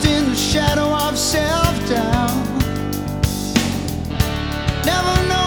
lost in the shadow of self-doubt. Never know